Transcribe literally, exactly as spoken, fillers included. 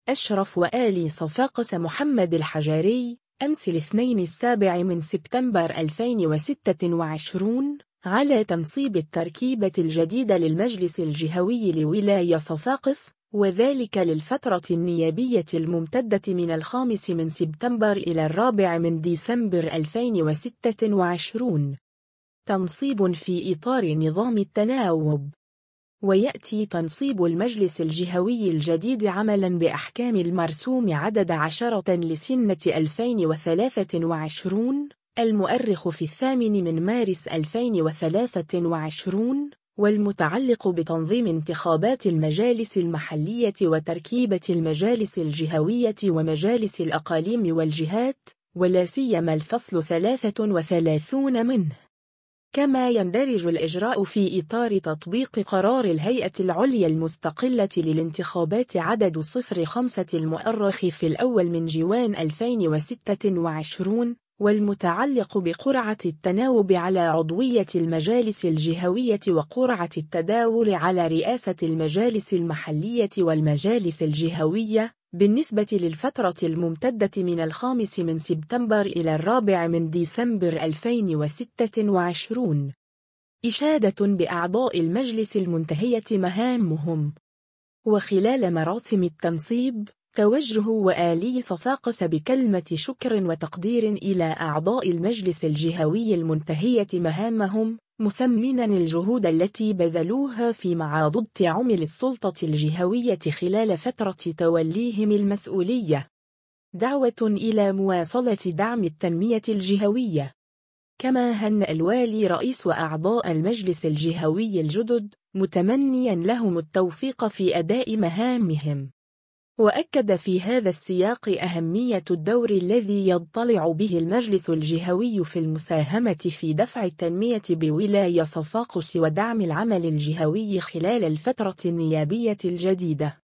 أشرف وآلي صفاقس محمد الحجاري أمس الاثنين السابع من سبتمبر ألفين وستة وعشرين على تنصيب التركيبة الجديدة للمجلس الجهوي لولاية صفاقس، وذلك للفترة النيابية الممتدة من الخامس من سبتمبر إلى الرابع من ديسمبر ألفين وستة وعشرين، تنصيب في إطار نظام التناوب. ويأتي تنصيب المجلس الجهوي الجديد عملاً بأحكام المرسوم عدد عشرة لسنة ألفين وثلاثة وعشرين المؤرخ في الثامن من مارس ألفين وثلاثة وعشرين، والمتعلق بتنظيم انتخابات المجالس المحلية وتركيبة المجالس الجهوية ومجالس الأقاليم والجهات، ولا سيما الفصل ثلاثة وثلاثون منه. كما يندرج الإجراء في إطار تطبيق قرار الهيئة العليا المستقلة للانتخابات عدد صفر خمسة المؤرخ في الأول من جوان ألفين وستة وعشرين، والمتعلق بقرعة التناوب على عضوية المجالس الجهوية وقرعة التداول على رئاسة المجالس المحلية والمجالس الجهوية بالنسبة للفترة الممتدة من الخامس من سبتمبر إلى الرابع من ديسمبر ألفين وستة وعشرين. إشادة بأعضاء المجلس المنتهية مهامهم. وخلال مراسم التنصيب توجه وآلي صفاقس بكلمة شكر وتقدير إلى أعضاء المجلس الجهوي المنتهية مهامهم، مثمنا الجهود التي بذلوها في معاضد عمل السلطة الجهوية خلال فترة توليهم المسؤولية. دعوة إلى مواصلة دعم التنمية الجهوية. كما هنأ الوالي رئيس وأعضاء المجلس الجهوي الجدد متمنيا لهم التوفيق في أداء مهامهم. وأكد في هذا السياق أهمية الدور الذي يضطلع به المجلس الجهوي في المساهمة في دفع التنمية بولاية صفاقس ودعم العمل الجهوي خلال الفترة النيابية الجديدة.